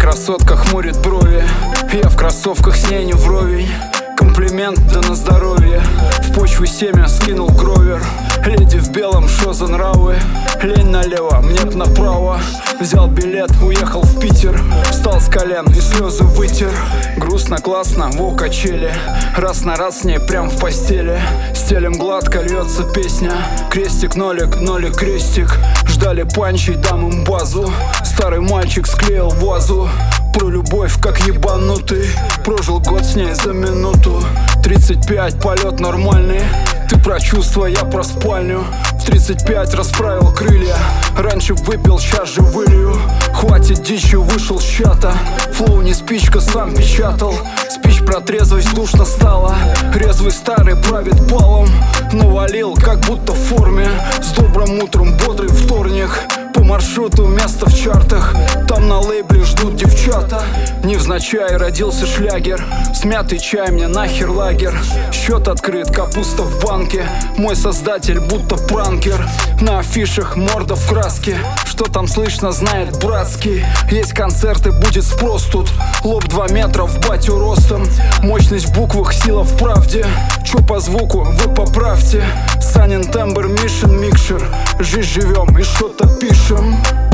красотка хмурит брови, я в кроссовках с ней не вровень. Комплимент, да на здоровье. В почву семя скинул гровер. Леди в белом, шо за нравы? Лень налево, мне б направо. Взял билет, уехал в Питер. Встал с колен и слезы вытер. Грустно, классно, во качели. Раз на раз с ней прям в постели. Стелем гладко, льется песня. Крестик, нолик, нолик, крестик. Ждали панчи, дам им базу. Старый мальчик склеил вазу. Про любовь, как ебанутый. Прожил год с ней за минуту. 35, полет нормальный. Ты про чувства, я про спальню. В 35 расправил крылья. Раньше выпил, сейчас же вылью. Хватит дичи, вышел с чата. Флоу не спичка, сам печатал. Спич про трезвость, душно стало. Резвый старый правит балом. Навалил, как будто в форме. С добрым утром, бодрый вторник. По маршруту место в чартах. Там на лейбле ждут девчата. Невзначай родился шлягер. Смятый чай, мне нахер лагерь. Счет открыт, капуста в банке. Мой создатель будто пранкер. На афишах морда в краске. Что там слышно, знает братский. Есть концерты, будет спрос тут. Лоб 2 метра, в батю ростом. Мощность в буквах, сила в правде. Чё по звуку, вы поправьте. Санин тембр, мишен микшер. Жизнь живем и что-то пишем.